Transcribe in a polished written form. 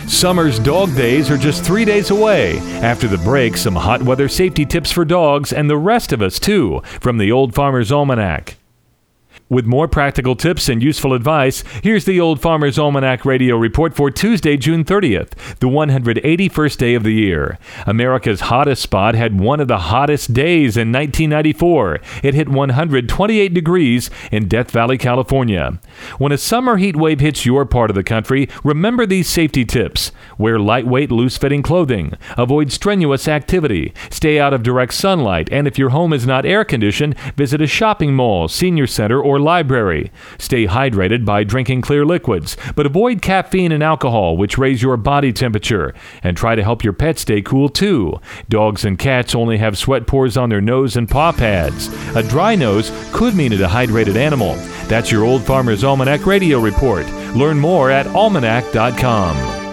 Summer's dog days are just 3 days away. After the break, some hot weather safety tips for dogs and the rest of us too, from the Old Farmer's Almanac. With more practical tips and useful advice, here's the Old Farmer's Almanac radio report for Tuesday, June 30th, the 181st day of the year. America's hottest spot had one of the hottest days in 1994. It hit 128 degrees in Death Valley, California. When a summer heat wave hits your part of the country, remember these safety tips. Wear lightweight, loose-fitting clothing. Avoid strenuous activity. Stay out of direct sunlight, and if your home is not air-conditioned, visit a shopping mall, senior center, or library. Stay hydrated by drinking clear liquids, but avoid caffeine and alcohol, which raise your body temperature. And try to help your pet stay cool too. Dogs and cats only have sweat pores on their nose and paw pads. A dry nose could mean a dehydrated animal. That's your Old Farmer's Almanac radio report. Learn more at almanac.com.